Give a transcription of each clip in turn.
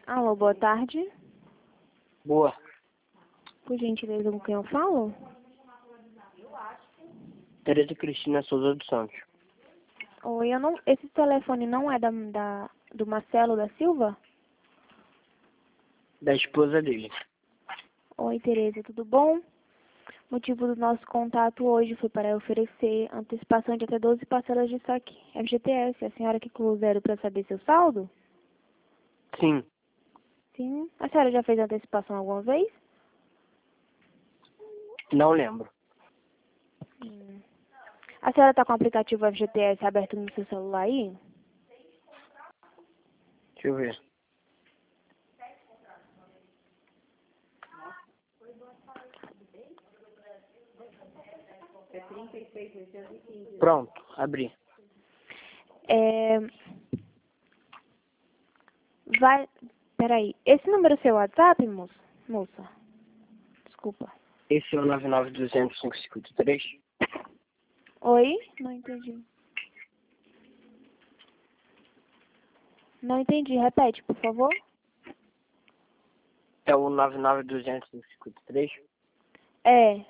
Alô, boa tarde. Boa. Por gentileza, com quem eu falo? Tereza Cristina Souza dos Santos. Oi, esse telefone não é do Marcelo da Silva? Da esposa dele. Oi, Tereza, tudo bom? O motivo do nosso contato hoje foi para oferecer antecipação de até 12 parcelas de saque FGTS. A senhora que cruzeiro para saber seu saldo? Sim. Sim. A senhora já fez antecipação alguma vez? Não lembro. A senhora está com o aplicativo FGTS aberto no seu celular aí? Deixa eu ver. Pronto, abri. Peraí. Esse número é seu WhatsApp, moça? Desculpa. Esse é o 99200-553. Oi? Não entendi. Não entendi. Repete, por favor. É o 99200-553. É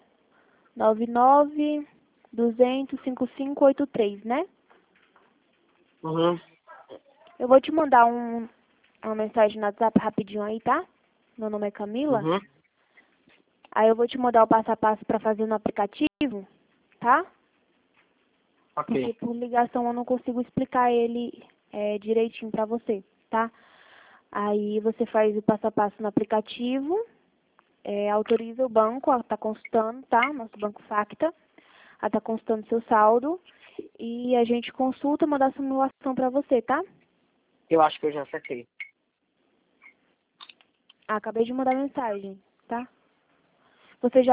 99-200-5583, né? Uhum. Eu vou te mandar uma mensagem no WhatsApp rapidinho aí, tá? Meu nome é Camila. Uhum. Aí eu vou te mandar o passo a passo para fazer no aplicativo, tá? Porque Ok. por ligação eu não consigo explicar ele direitinho para você, tá? Aí você faz o passo a passo no aplicativo, autoriza o banco a estar consultando, tá? Nosso banco Facta, a estar consultando seu saldo e a gente consulta, mandar a simulação para você, tá? Eu acho que eu já saquei. Acabei de mandar mensagem, tá? Você já